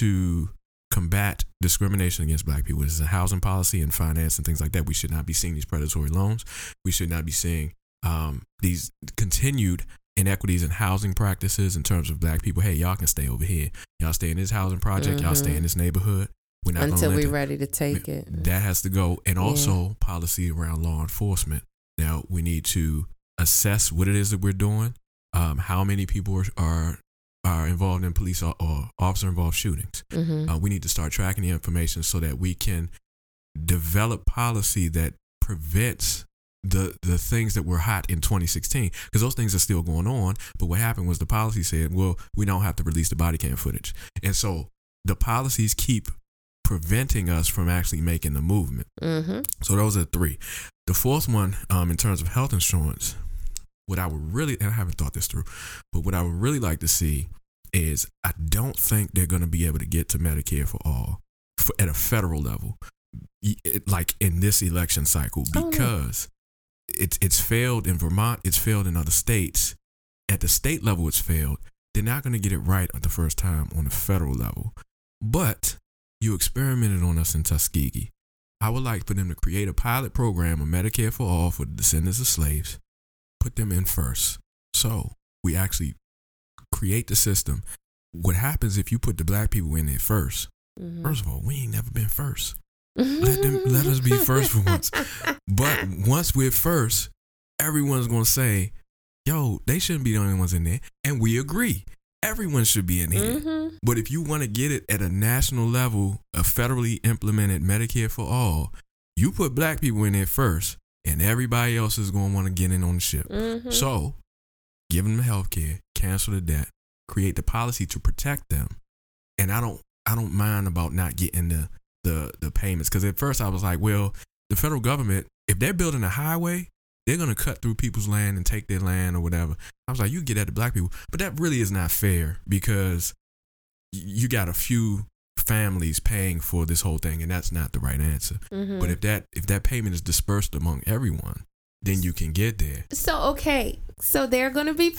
A: to combat discrimination against black people. This is a housing policy and finance and things like that. We should not be seeing these predatory loans. We should not be seeing um, these continued inequities in housing practices in terms of black people. Hey, y'all can stay over here. Y'all stay in this housing project. Mm-hmm. Y'all stay in this neighborhood. We're not
B: until we're
A: it.
B: ready to take it.
A: That has to go. And also
B: yeah.
A: policy around law enforcement. Now we need to assess what it is that we're doing. Um, how many people are, are are involved in police or, or officer involved shootings. Mm-hmm. Uh, we need to start tracking the information so that we can develop policy that prevents the the things that were hot in twenty sixteen, because those things are still going on. But what happened was the policy said, well, we don't have to release the body cam footage. And so the policies keep preventing us from actually making the movement. Mm-hmm. So those are three. The fourth one, um, in terms of health insurance, what I would really, and I haven't thought this through, but what I would really like to see is I don't think they're going to be able to get to Medicare for all for, at a federal level, like in this election cycle, because oh, no. it's it's failed in Vermont, it's failed in other states. At the state level, it's failed. They're not going to get it right the first time on the federal level. But you experimented on us in Tuskegee. I would like for them to create a pilot program of Medicare for all for the descendants of slaves, put them in first. So we actually create the system. What happens if you put the black people in there first? Mm-hmm. First of all, we ain't never been first. Let them let us be first for once. But once we're first, everyone's gonna say, yo, they shouldn't be the only ones in there. And we agree. Everyone should be in here. Mm-hmm. But if you want to get it at a national level, a federally implemented Medicare for all, you put black people in there first, and everybody else is going to want to get in on the ship. Mm-hmm. So give them the health care, cancel the debt, create the policy to protect them. And I don't I don't mind about not getting the the, the payments. Because at first I was like, well, the federal government, if they're building a highway, they're going to cut through people's land and take their land or whatever. I was like, you get at the black people. But that really is not fair, because you got a few families paying for this whole thing, and that's not the right answer. Mm-hmm. But if that if that payment is dispersed among everyone, then you can get there.
B: So, okay. So they're going to be,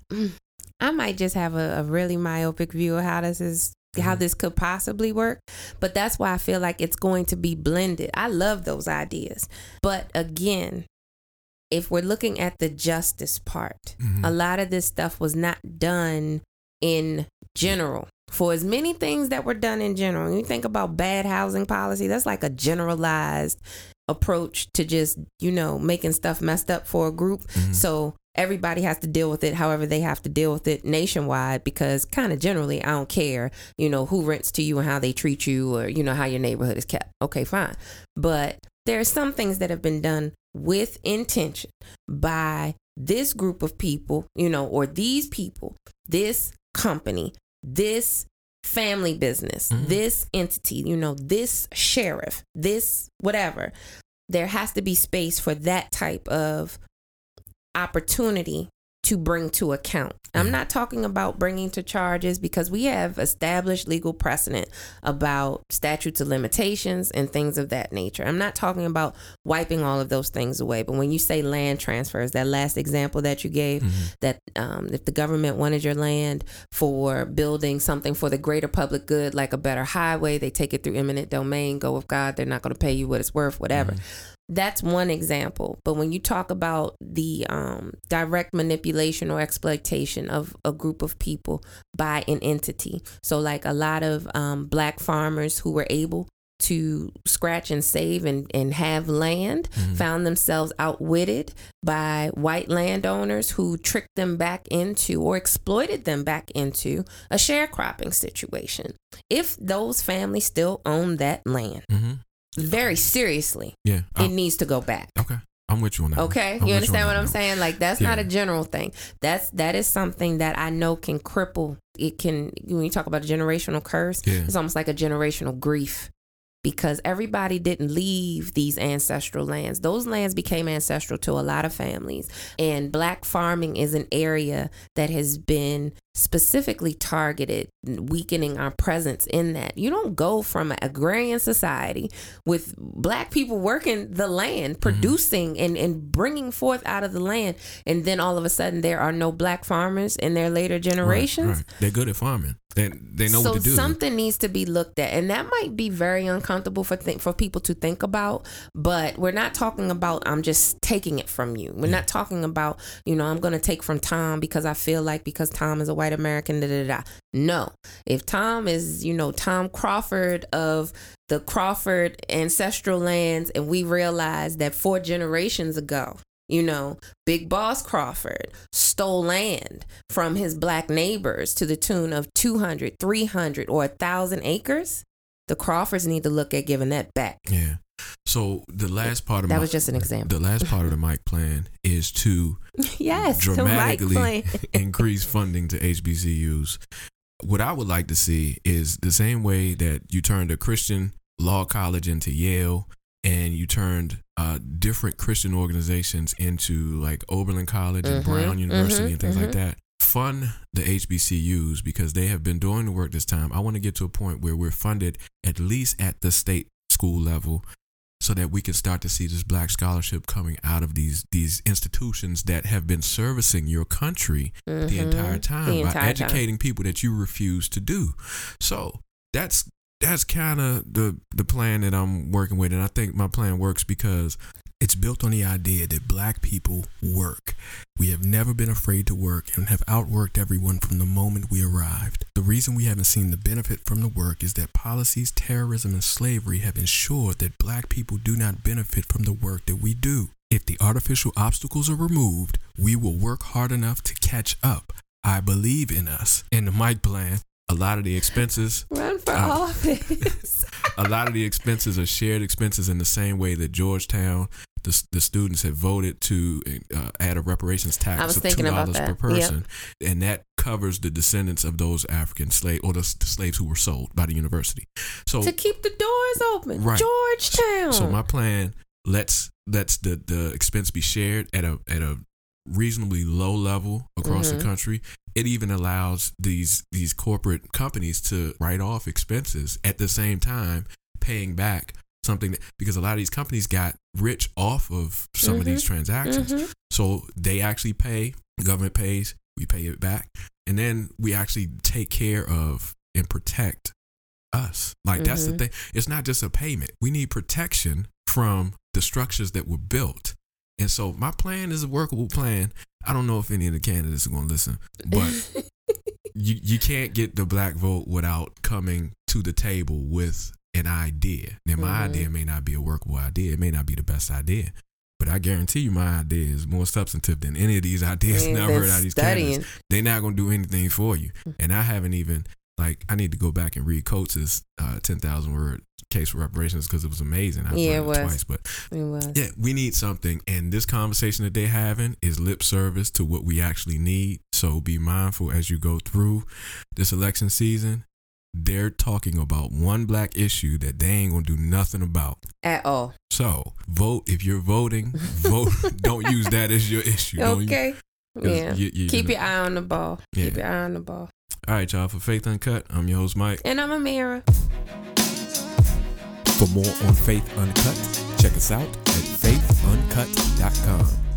B: I might just have a, a really myopic view of how this is, how this could possibly work. But that's why I feel like it's going to be blended. I love those ideas. But again, if we're looking at the justice part, mm-hmm. a lot of this stuff was not done in general. For as many things that were done in general, when you think about bad housing policy, that's like a generalized approach to just, you know, making stuff messed up for a group. Mm-hmm. So everybody has to deal with it however they have to deal with it nationwide, because kind of generally, I don't care, you know, who rents to you and how they treat you, or, you know, how your neighborhood is kept. Okay, fine. But there are some things that have been done with intention by this group of people, you know, or these people, this company, this family business, mm-hmm. this entity, you know, this sheriff, this whatever. there has to be space for that type of opportunity to bring to account. I'm not talking about bringing to charges, because we have established legal precedent about statutes of limitations and things of that nature. I'm not talking about wiping all of those things away. But when you say land transfers, that last example that you gave, mm-hmm. that um, if the government wanted your land for building something for the greater public good, like a better highway, they take it through eminent domain, go with God, they're not going to pay you what it's worth, whatever. Mm-hmm. That's one example. But when you talk about the um, direct manipulation or exploitation of a group of people by an entity, so like a lot of um, black farmers who were able to scratch and save and, and have land, mm-hmm. found themselves outwitted by white landowners who tricked them back into or exploited them back into a sharecropping situation. If those families still own that land, mm-hmm. very seriously, yeah, it needs to go back.
A: Okay, I'm with you on that.
B: Okay, you understand what I'm saying? Like, that's yeah. not a general thing. That's that is something that I know can cripple. It can, when you talk about a generational curse, yeah. it's almost like a generational grief, because everybody didn't leave these ancestral lands. Those lands became ancestral to a lot of families, and black farming is an area that has been specifically targeted, weakening our presence in that. You don't go from an agrarian society with black people working the land, producing mm-hmm. and, and bringing forth out of the land, and then all of a sudden there are no black farmers in their later generations.
A: Right, right. They're good at farming. They they know
B: so
A: what to do.
B: So something needs to be looked at, and that might be very uncomfortable for th- for people to think about. But we're not talking about I'm just taking it from you. We're yeah. not talking about, you know, I'm going to take from Tom because I feel like because Tom is a white American. Da, da, da. No, if Tom is, you know, Tom Crawford of the Crawford ancestral lands, and we realize that four generations ago, you know, Big Boss Crawford stole land from his black neighbors to the tune of two hundred, three hundred, or one thousand acres. The Crawfords need to look at giving that back.
A: Yeah. So the last part of
B: that
A: my,
B: was just an example.
A: The last part of the Mike plan is to
B: yes,
A: dramatically increase funding to H B C Us. What I would like to see is the same way that you turned a Christian law college into Yale, and you turned uh, different Christian organizations into like Oberlin College and mm-hmm, Brown University mm-hmm, and things mm-hmm. like that. Fund the H B C Us, because they have been doing the work this time. I want to get to a point where we're funded at least at the state school level, so that we can start to see this black scholarship coming out of these these institutions that have been servicing your country mm-hmm. the entire time the entire by educating time. people that you refuse to do. So that's that's kind of the the plan that I'm working with, and I think my plan works because it's built on the idea that black people work. We have never been afraid to work and have outworked everyone from the moment we arrived. The reason we haven't seen the benefit from the work is that policies, terrorism, and slavery have ensured that black people do not benefit from the work that we do. If the artificial obstacles are removed, we will work hard enough to catch up. I believe in us. In the Mike plan, a lot of the expenses
B: run for uh, office.
A: A lot of the expenses are shared expenses in the same way that Georgetown, the the students have voted to uh, add a reparations tax of two dollars per person, yep. and that covers the descendants of those African slaves or the, the slaves who were sold by the university. So
B: to keep the doors open,
A: right.
B: Georgetown.
A: So my plan lets lets the, the expense be shared at a at a reasonably low level across mm-hmm. the country. It even allows these these corporate companies to write off expenses at the same time paying back something that, because a lot of these companies got rich off of some mm-hmm. of these transactions. Mm-hmm. So they actually pay, the government pays, we pay it back, and then we actually take care of and protect us. Like mm-hmm. that's the thing. It's not just a payment. We need protection from the structures that were built. And so my plan is a workable plan. I don't know if any of the candidates are going to listen, but you you can't get the black vote without coming to the table with an idea. Now, my mm-hmm. idea may not be a workable idea. It may not be the best idea, but I guarantee you my idea is more substantive than any of these ideas that I've heard out of these candidates. They're not going to do anything for you. And I haven't even, like, I need to go back and read Coates' uh, ten thousand word case for reparations because it was amazing. I've
B: yeah,
A: read
B: it,
A: it
B: was.
A: twice, but
B: it was.
A: Yeah, we need something. And this conversation that they're having is lip service to what we actually need. So be mindful as you go through this election season. they're talking about one black issue that they ain't gonna do nothing about
B: at all.
A: So vote. If you're voting, vote. Don't use that as your issue. Don't
B: Okay.
A: use,
B: Yeah.
A: you, you,
B: Keep
A: you
B: your eye on the ball.
A: Yeah.
B: Keep your eye on the ball.
A: All right, y'all. For Faith Uncut, I'm your host, Mike.
B: And I'm Amira.
C: For more on Faith Uncut, check us out at faith uncut dot com.